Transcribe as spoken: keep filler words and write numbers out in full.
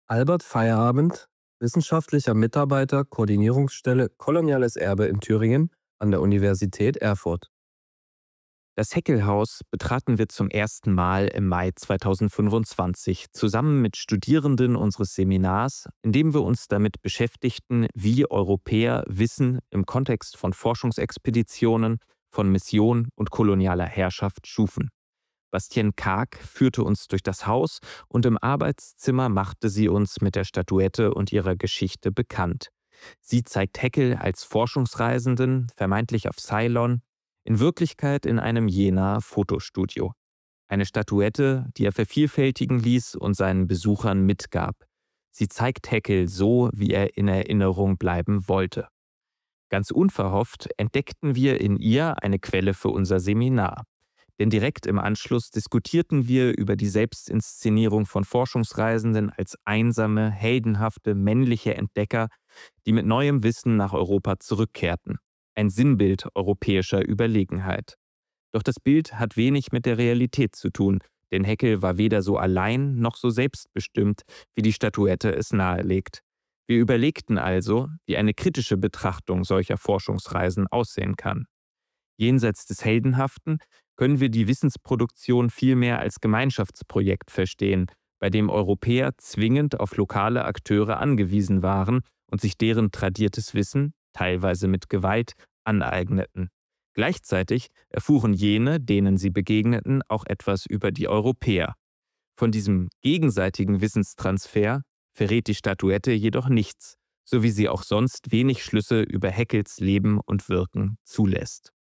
Albert Feierabend, wissenschaftlicher Mitarbeiter, Koordinierungsstelle Koloniales Erbe in Thüringen an der Universität Erfurt. Das Heckel-Haus betraten wir zum ersten Mal im Mai zweitausendfünfundzwanzig zusammen mit Studierenden unseres Seminars, in dem wir uns damit beschäftigten, wie Europäer Wissen im Kontext von Forschungsexpeditionen, von Mission und kolonialer Herrschaft schufen. Bastien Karg führte uns durch das Haus und im Arbeitszimmer machte sie uns mit der Statuette und ihrer Geschichte bekannt. Sie zeigt Heckel als Forschungsreisenden, vermeintlich auf Ceylon, in Wirklichkeit in einem Jenaer Fotostudio. Eine Statuette, die er vervielfältigen ließ und seinen Besuchern mitgab. Sie zeigt Heckel so, wie er in Erinnerung bleiben wollte. Ganz unverhofft entdeckten wir in ihr eine Quelle für unser Seminar. Denn direkt im Anschluss diskutierten wir über die Selbstinszenierung von Forschungsreisenden als einsame, heldenhafte, männliche Entdecker, die mit neuem Wissen nach Europa zurückkehrten. Ein Sinnbild europäischer Überlegenheit. Doch das Bild hat wenig mit der Realität zu tun, denn Heckel war weder so allein noch so selbstbestimmt, wie die Statuette es nahelegt. Wir überlegten also, wie eine kritische Betrachtung solcher Forschungsreisen aussehen kann. Jenseits des Heldenhaften können wir die Wissensproduktion vielmehr als Gemeinschaftsprojekt verstehen, bei dem Europäer zwingend auf lokale Akteure angewiesen waren und sich deren tradiertes Wissen, teilweise mit Gewalt, aneigneten. Gleichzeitig erfuhren jene, denen sie begegneten, auch etwas über die Europäer. Von diesem gegenseitigen Wissenstransfer verrät die Statuette jedoch nichts, so wie sie auch sonst wenig Schlüsse über Heckels Leben und Wirken zulässt.